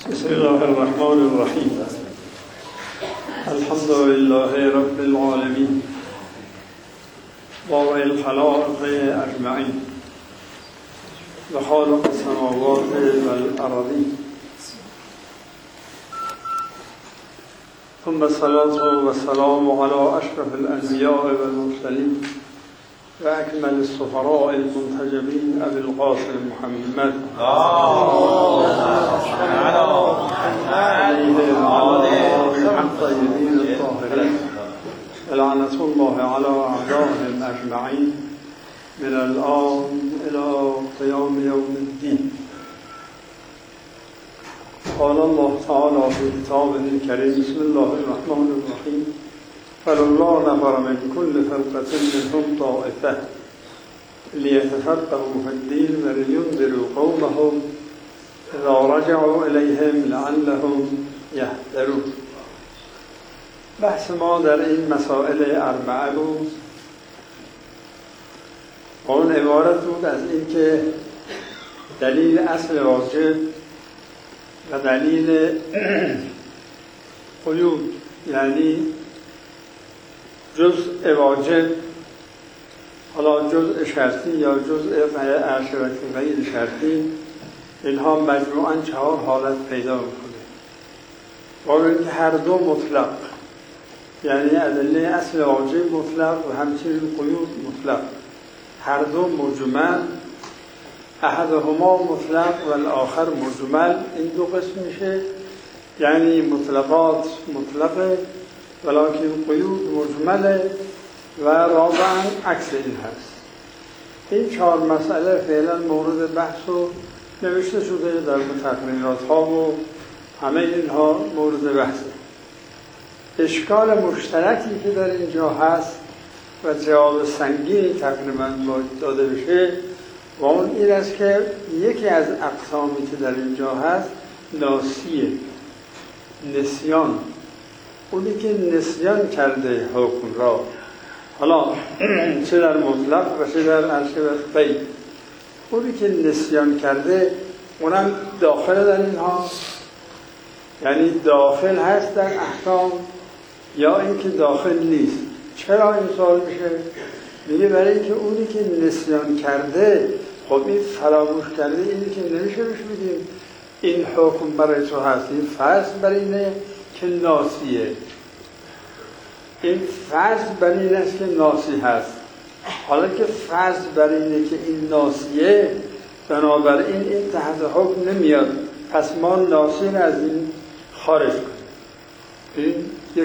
بسم الله الرحمن الرحیم. الحمد لله رب العالمین بارئ الخلائق اجمعین و خالق السماوات والارضین، ثم الصلاة والسلام على اشرف الانبیاء والمرسلین و اکمل السفراء المنتجبین ابی القاسم محمد علیه وعلى الطیبین الطاهرین لعنة الله على اعدائهم اجمعین من الآن الى قیام یوم الدین. قال الله تعالى في كتابه الكريم بسم الله الرحمن الرحيم فلولا نفر من كل فرقة منهم طائفة ليتفقهوا في الدين ولينذروا قومهم إذا رجعوا إليهم لعلهم يهتدون. بحث ما در این مسائل اربعه بود. اون عبارت بود از این که دلیل اصل واجب و دلیل قیود، یعنی جزء واجب، حالا جزء شرطی یا جزء غیر شرطی، اینها مجموعاً 4 حالت پیدا میکنه. با اینکه هر دو مطلق، یعنی ادله اصل واجب مطلق و همچنین قیود مطلق، هر دو مجمل، احدهما مطلق و الاخر مجمل. این دو قسم میشه، یعنی مطلقات مطلقه ولکن قیود مجمله و رابعا عکس این هست. این 4 مسئله فعلا مورد بحث و نوشته شده در تقریرات ها و همه اینها مورد بحثه. اشکال مشترکی که در اینجا هست و جواب سنگینی تقریبا باید داده بشه و اون این است که یکی از اقسامی که در اینجا هست ناسیه، نسیان، اونی که نسیان کرده حکم را، حالا چه در مطلق و چه در عرشه و قید، اونی که نسیان کرده اونم داخل در اینها، یعنی داخل هست در احکام یا اینکه داخل نیست. چرا این سوال میشه؟ میگه برای اینکه اونی که نسیان کرده، خب این فراموش کرده، اینی که نمیشه بهش بگیم این حکم برای تو هست. این فرض بر اینه که ناسیه، این فرض بر این است که ناسی هست. حالا که فرض بر اینه که این ناسیه، بنابراین این تحت حکم نمیاد، پس ما ناسی رو از این خارج کنیم. این یک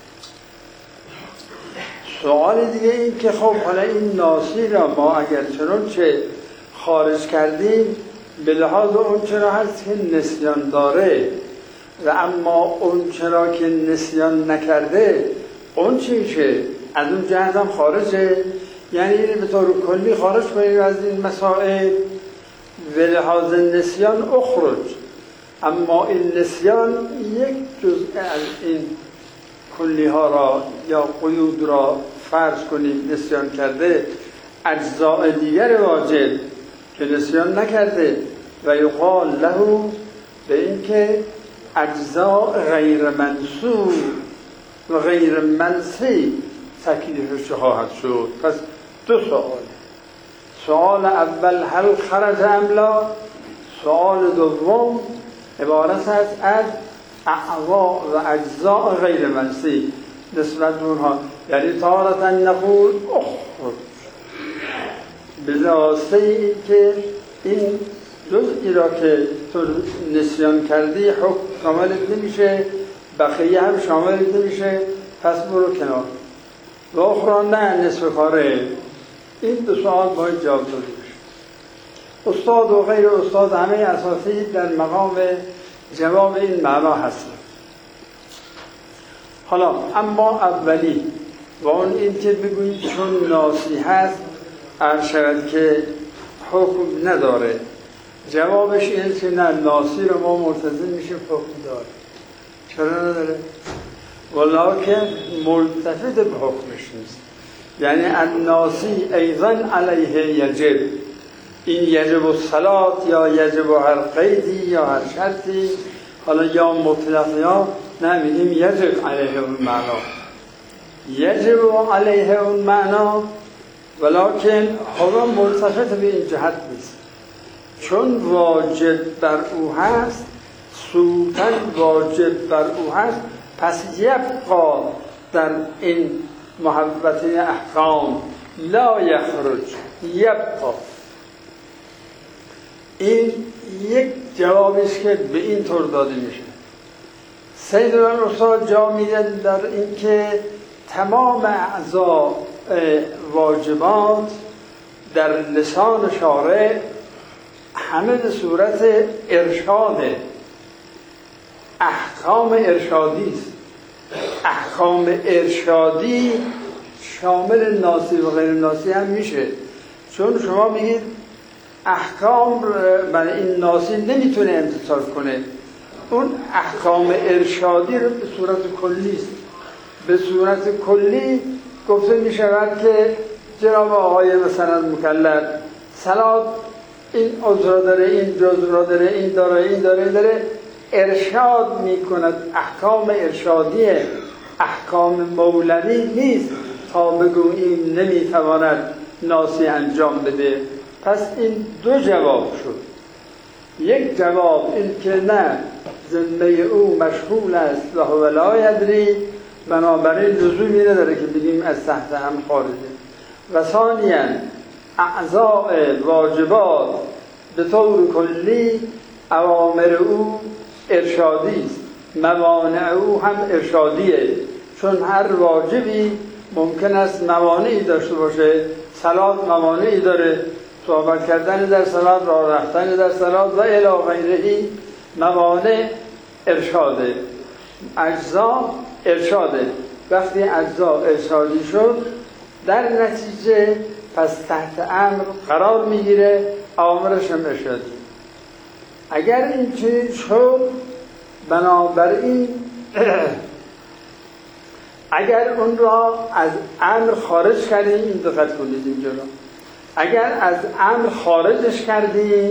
سوال دیگه این که خب حالا این ناسی را ما اگر چنانچه خارج کردیم به لحاظ اون چرا هست که نسیان داره و اما اون چرا که نسیان نکرده اون چیشه، از اون جهت هم خارجه. یعنی این به طور کلی خارج کنیم از این مسائل به لحاظ نسیان اخرج، اما این نسیان یک جزء از این کلی ها را یا قیود را فرض کنیم نسیان کرده، اجزاء دیگر واجب که نسیان نکرده و یقال له، به این که اجزاء غیر منسوب و غیر منسی تکلیفش خواهد شد. پس 2 سوال. سوال اول هل خرج ام لا، سوال دوم عبارت است از اعضاء و اجزاء غیر منسی نسبت اونها، یعنی تارة نقول اخرج، به واسطه این که این جزئی را که تو نسیان کردی حکم شاملت نمیشه، بقیه هم شاملت نمیشه، پس برو کنار. و اخرى نه نصف کاره. این 2 سوال باید جواب داده بشه. استاد و غیر استاد همه اساسی در مقام جواب این معنا هستن. حالا اما اولی و اون این که بگویید چون ناسی هست عرض شود که حکم نداره، جوابش این که نه، ناسی رو ما ملتزم میشیم حکم داره. چرا نداره؟ ولکن ملتفت به حکمش نیست. یعنی الناسی ایضا علیه یجب، این یجب الصلاة یا یجب هر قیدی یا هر شرطی حالا یا مطلق یا نمیگیم یجب علیه اون معنا، یجب علیه اون معنا، ولکن حالا ملتفت به این جهت نیست، چون واجب بر او هست، سوتن واجب بر او هست، پس یبقا در این محبته احکام لا یخرج، یبقا. این یک جوابیست که به این طور داده میشه. سیدنا استاد جا میدن در این که تمام اعضا واجبات در لسان شارع همه به صورت ارشاده، احکام ارشادی است. احکام ارشادی شامل ناسی و غیر ناسی هم میشه، چون شما میگید احکام برای این ناسی نمیتونه امتثال کنه، اون احکام ارشادی رو به صورت کلی است. به صورت کلی گفته میشود که جناب آقای مثلا مکلف صلات این عضو را داره، این جزء را داره، این داره، این داره، این داره، ارشاد میکند. احکام ارشادی احکام مولوی نیست تا بگوییم نمیتواند ناسی انجام بده. پس این دو جواب شد. یک جواب این که نه، ذمه او مشغول است و هو لا یدری، بنابراین لزومی نداره که بگیم از تحت هم خارجه. و ثانیاً اعضاء واجبات به طور کلی اوامر او ارشادی است، موانع او هم ارشادیه، چون هر واجبی ممکن است موانعی داشته باشه. صلات موانعی داره، صحبت کردن در صلات، راه رفتن در صلات و الی غیره موانع ارشاده. اجزا ارشاده. وقتی اجزا ارشادی شد در نتیجه پس تحت امر قرار میگیره، آمرش هم ارشادی. اگر این چنین شد بنابراین اگر اون را از امر خارج کردیم، این دقت کنید اینجا را، اگر از امر خارجش کردیم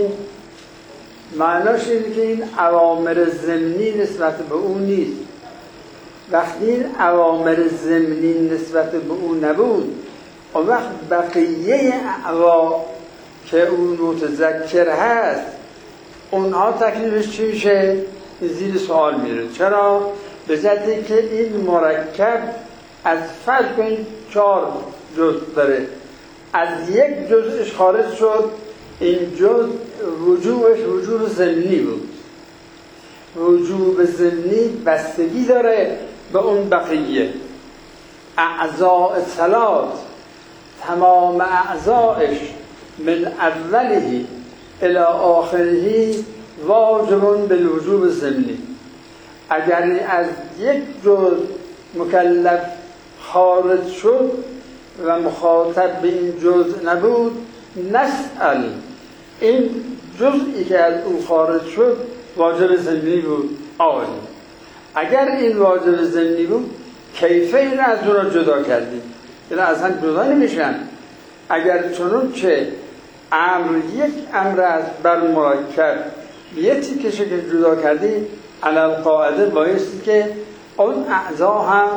معناش اینه که این اوامر ضمنی نسبت به اون نیست. وقتی این اوامر ضمنی نسبت به اون نبود، اون وقت بقیه اعوا که اون متذکر هست اونها تکلیفش چی میشه؟ زیر سوال میره. چرا؟ به جهتی که این مرکب از فرض کنید 4 جزء داره، از یک جزءش خارج شد، این جزء وجوبش وجوب ضمنی بود. وجوب ضمنی بستگی داره به اون بقیه. اعضاء صلات تمام اعضایش من اوله الی آخره واجب بالوجوب ضمنی. اگر از یک جزء مکلف خارج شد و مخاطب به این جزء نبود، نسأل این جزئی که از او خارج شد واجب ضمنی بود. آلی اگر این واجب ضمنی بود کیفه این از اون را جدا کردیم، این اصلا جدا نمیشن. اگر چنون که امر یک امر است بر مرکب یه تیکشه که جدا کردیم، علل قاعده بایستی که اون اعضا هم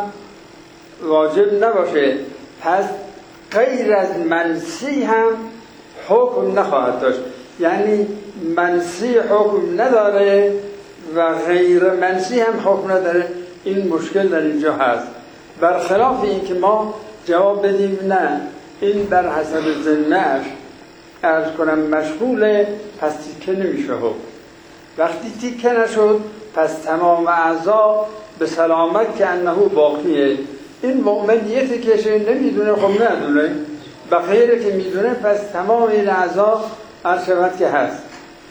واجب نباشه، پس غیر از منسی هم حکم نخواهد داشت. یعنی منسی حکم نداره و غیر منسی هم حکم نداره. این مشکل در اینجا هست. برخلاف این که ما جواب بدیم نه، این بر حسب ذمه‌اش عرض کنم مشغوله، پس تیکه نمیشه حکم. وقتی تیکه نشد پس تمام اعضا به سلامت که انه باقیه. این مؤمن یه تیکشه نمیدونه، خب ندونه، بقیه که میدونه، پس تمام این اعضا عرض شود که هست.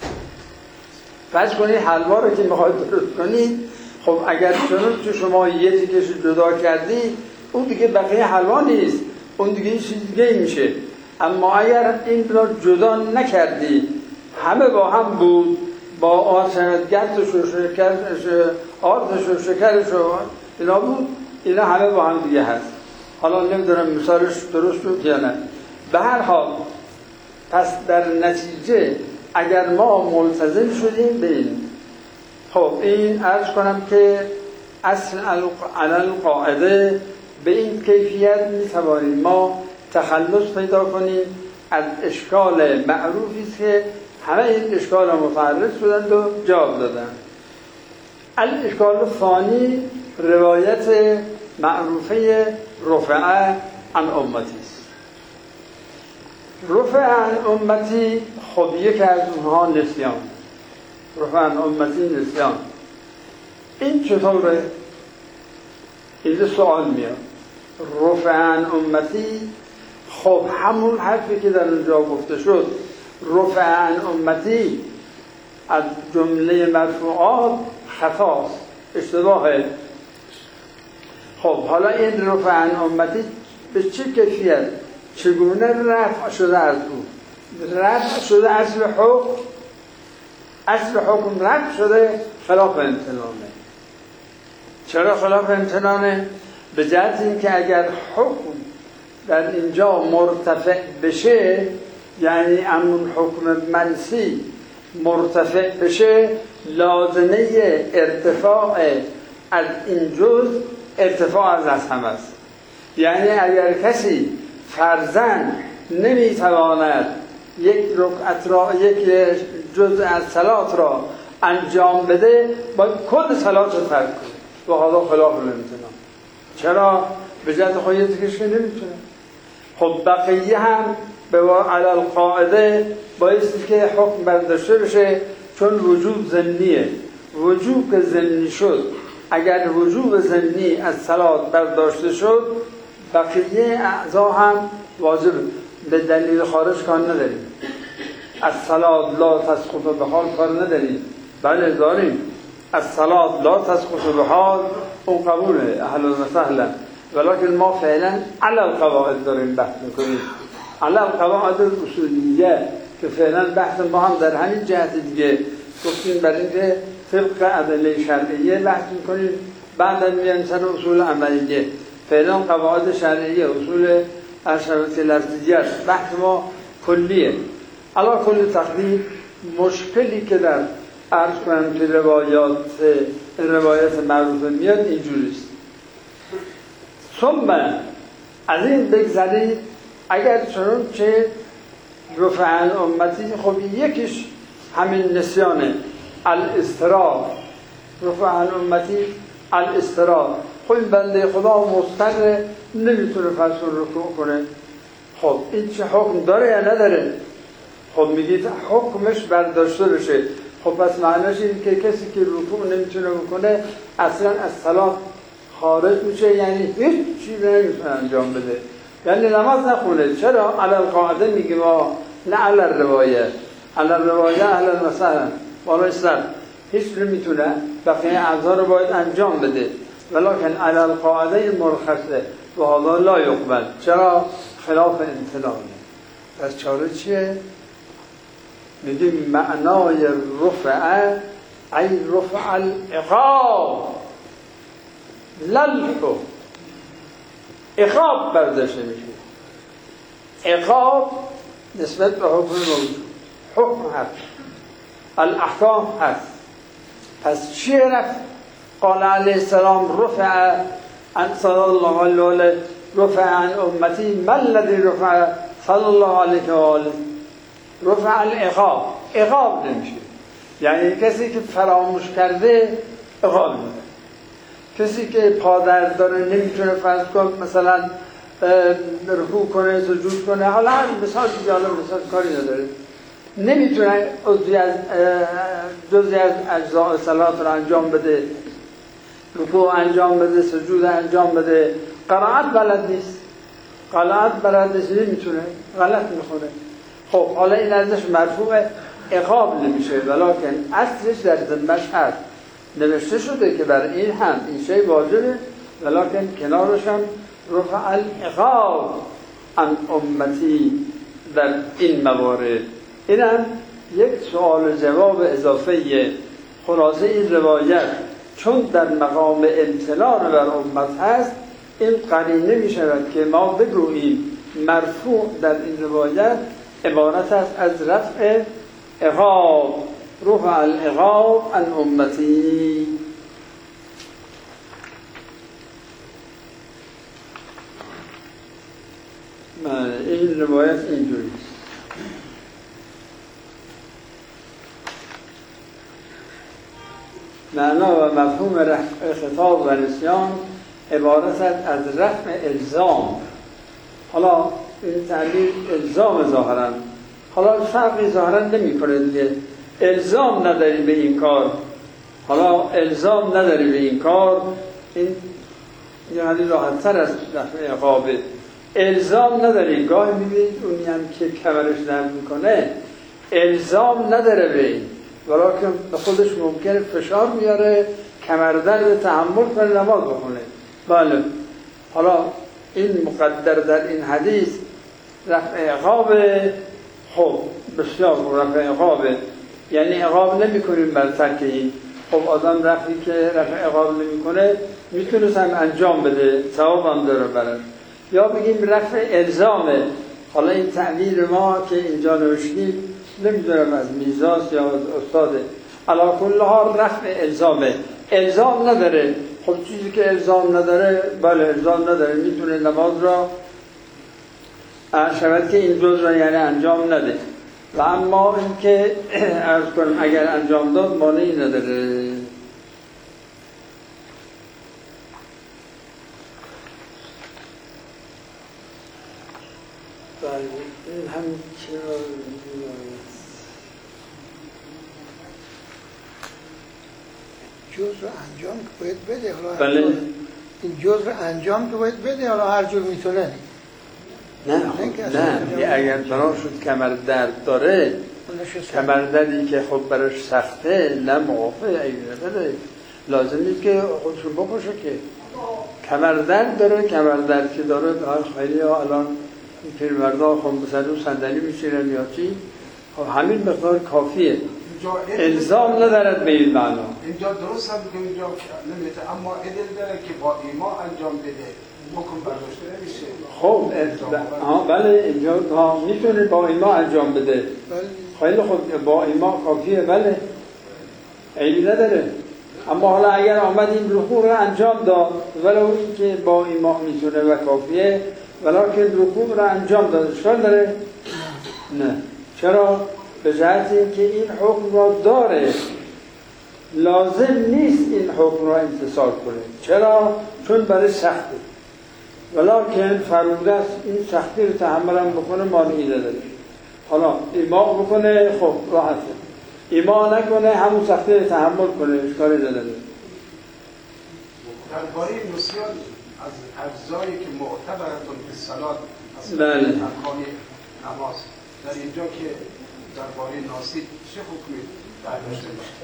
فرض کنید حلوا رو که میخواید درست کنید، خب اگر چنون که شما یه تیکش جدا کردی، اون دیگه بقیه حلوا نیست، اون دیگه یه چیز دیگه میشه. اما اگر این را جدا نکردی، همه با هم بود، با آرشنگرتش و آردش و شکرش و اینا بود، اینا همه با هم دیگه هست. حالا نمیدونم مثالش درست بود یا نه. به هر حال پس در نتیجه اگر ما ملتزم شدیم به این خب این عرض کنم که اصل علل قاعده به این کیفیت میتوانیم ما تخلص پیدا کنیم از اشکال معروفی است که همه این اشکال متعرض شدند و جواب دادند. الاشکال ثانی روایت معروفه رفع عن امتی است. رفع عن امتی خب یک از اونها نسیان، رفع عن امتی نسیان. این چطوره؟ این سوال میاد. رفع عن امتی خب همون حرفی که در اونجا گفته شد، رفع عن امتی از جمله مرفوعات خطاست، اشتباهه. خب حالا این رفع عن امتی به چه کیفیت، چگونه رفع شده از او؟ رفع شده اصل حکم رفع شده خلاف امتنانه. چرا خلاف امتنانه؟ به جهت این که اگر حکم در اینجا مرتفع بشه، یعنی همون حکم منسی مرتفع بشه، لازمه ارتفاع از این جز ارتفاع از هم است. یعنی اگر کسی فرضاً نمیتواند یک رکعت را، یک جزء از صلات را انجام بده، باید کل صلات رو ترک کنه و حالا خلاف الامتنان. چرا؟ به جهت خودش که نمیتونه. خب بقیه هم به علل قاعده بایستی که حکم برداشته بشه، چون وجوب ضمنیه. وجوب که ضمنی شد، اگر وجوب ضمنی از صلات برداشته شد، بقیه اعضا هم واجب. به دلیل خارج کار نداریم. از صلات لا تسقط به حال کار نداریم. بله داریم. از صلات لا تسقط به حال اون قبوله، اهلا و سهلا. ولیکن ما فعلا علی القواعد داریم بحث میکنیم، علی القواعد اصولیه که فعلا بحث ما هم در همین جهت دیگه گفتیم، برای اینکه طبق ادله شرعیه بحث میکنیم، بعد میایم سر اصول عملیه. فعلا قواعد شرعیه، اصول اشرطی لفظیه است، بحث ما کلیه. علی کل تقدیر مشکلی که در عرض کنم که روایات معروفه میاد اینجوریست. ثم از این بگذارید، اگر چون که رفع عن امتی خب یکیش همین نسیانه، الاضطرار. رفع عن امتی الاضطرار. خب این بنده خدا مضطر نمیتونه فرض رکوع کنه. خب این چه حکم داره یا نداره؟ خب میگید حکمش برداشته بشه. خب پس معنیش این که کسی که رکوع نمیتونه بکنه اصلا از صلات خارج میشه، یعنی هیچ چیزی نمیتونه انجام بده، یعنی نماز نخونه. چرا؟ علی القاعده میگه ما نه علی الروایه، علی الروایه اهلا و سهلا، بالای سر هیچ نمیتونه، بقیه اعضا رو باید انجام بده. ولکن علی القاعده مرخصه و حالا لا یقبل. چرا؟ خلاف امتنانه. پس چاره چیه؟ میگیم معنای رفع ای رفع العقاب، للحکم، عقاب برداشته میشه. عقاب نسبت به حکم موجود، حکم هست، الاحکام هست. پس چیه رفع؟ قال علیه السلام رفع عن صلی الله علیه رفع عن امتی من الذی رفع صلی الله علیه و آله. رفع العقاب، عقاب نمیشه، یعنی کسی که فراموش کرده عقاب میده. کسی که پادر داره نمیتونه فرض کنه مثلا رکوع کنه، سجود کنه، حالا مثال دیگه، حالا مثال کاری نداره، نمیتونه جزئی از اجزاء صلات رو انجام بده، رکوع انجام بده، سجود انجام بده، قرائت بلد نیست، نمیتونه، غلط میخونه. خب حالا این ازش مرفوع عقاب نمیشه، ولیکن اصلش در ذمه‌اش هست، نوشته شده که برای این هم این شی واجبه، ولیکن کنارش هم رفع العقاب عن امتی در این موارد. اینم یک سوال جواب اضافه. خلاصه این روایت چون در مقام امتنان بر امت هست، این قرینه می شود که ما بگوییم مرفوع در این روایت عبارت است از رفع عقاب رفع العقاب عن امتی. این روایت اینجوری است. معنا و مفهوم رفع خطاب و نسیان عبارت از رفع الزام. حالا این تعبیر الزام ظاهرا، حالا فرقی ظاهرا نمی کنه دیگه. الزام نداری به این کار، حالا الزام نداری به این کار، این یعنی راحت تر از رفع عقابه. الزام نداری، گاهی میبینید اونی هم که کمرش نرم میکنه الزام نداره به این، ولیکن به خودش ممکنه فشار بیاره کمردرد تحمل کنه نماز بخونه. بله، حالا این مقدر در این حدیث رفع عقابه. خب بسیار رفع عقابه، یعنی عقاب نمی کنیم بر ترک این. خب آدم رفعی که رفع عقاب نمی کنه میتونست هم انجام بده، ثواب هم داره برش. یا بگیم رفع الزامه. حالا این تعبیر ما که اینجا نوشتیم نمیدونم از میزاست یا از استاده، علی کل حال رفع الزامه. الزام نداره. خب چیزی که الزام نداره، بله الزام نداره، میتونه نماز را شود که این جز را یعنی انجام نده. و اما این که عرض کنم اگر انجام داد مانعی نداره. این هم جز رو انجام که باید بده. بله. این جز رو انجام که باید بده، حالا هر جور میتونه. نه اگر برای شد کمر درد داره، کمر دردی که خب براش سخته، نه موافقه ایونه بده، لازم نیست که خودشون بکشه که. کمر درد داره، کمر درد که داره خیلی ها الان این پیرمردا خب مثلا رو صندلی میشیرن یا چی، خب همین مقدار کافیه. الزام ندارد به این معنا. اینجا درست هم که اینجا نمیشه، اما ادل داره که با ایما انجام بده، حکم برداشته نمیشه. خب بله اینجا میتونه با ایما انجام بده. خیلی خب با ایما کافیه، بله عیبی نداره. اما حالا اگر آمد این رکوع رو انجام داد ولو این که با ایما میتونه و کافیه، ولکن رکوع رو انجام داد، اشکال داره؟ نه. چرا؟ به جهت اینکه این حکم را داره، لازم نیست این حکم را امتثال کنه. چرا؟ چون برای سخته، ولکن فرموده است این سختی رو تحمل هم بکنه، مانعی نداره. حالا ایما بکنه خب راحته، ایما نکنه همون سختی رو تحمل کنه، اشکالی نداره. درباره نسیان از اجزایی که معتبرتون به صلات از بله ارکان نماز، در اینجا که درباره ناسی چه حکمی برداشته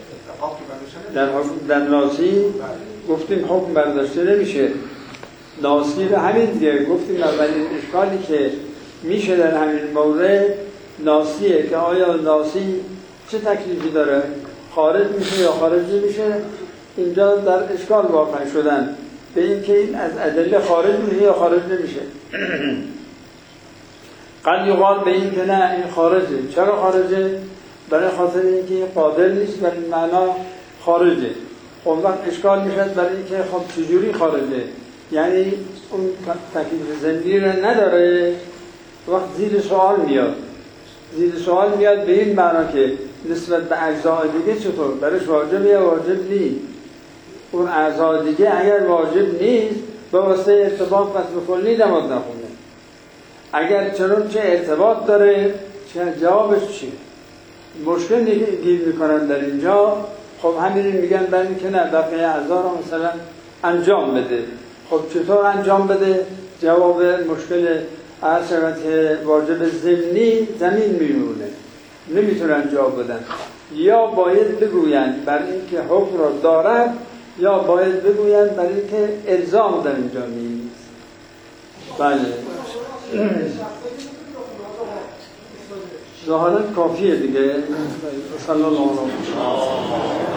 میشه؟ در ناسی گفتیم حکم برداشته نمیشه. ناسی رو همین دیگه گفتیم اولین اشکالی که میشه در همین مورد ناسیه که آیا ناسی چه تکلیفی داره، خارج میشه یا خارج نمیشه. اینجا در اشکال واقع شدن به این که این از ادله خارج میشه یا خارج نمیشه. قد یقال به این که نه این خارجه. چرا خارجه؟ برای خاطر اینکه قادر نیست، برای این معنا خارجه. خب وقت اشکال میشه برای اینکه خب چجوری خارجه، یعنی اون تکلیف زندگی رو نداره. وقت زیر سوال میاد به این معنا که نسبت به اجزای دیگه چطور، برایش واجب یا واجب نیست. اون اعضای دیگه اگر واجب نیست به واسطه ارتباط قطع کلی نماز نخونه. اگر چه ارتباط داره، چه جوابش چیه؟ مشکل گیر میکنن در اینجا. خب همین میگن برای اینکه نه بقیه اعضا رو مثلا انجام بده. خب چطور انجام بده؟ جواب مشکل عرض شود که واجب ضمنی زمین میمونه، نمیتونن جواب بدن. یا باید بگویند برای اینکه حکم را دارد، یا باید بگویند برای اینکه الزام در اینجا نیست. بله ظاهرا کافیه دیگه. صلی الله علیه و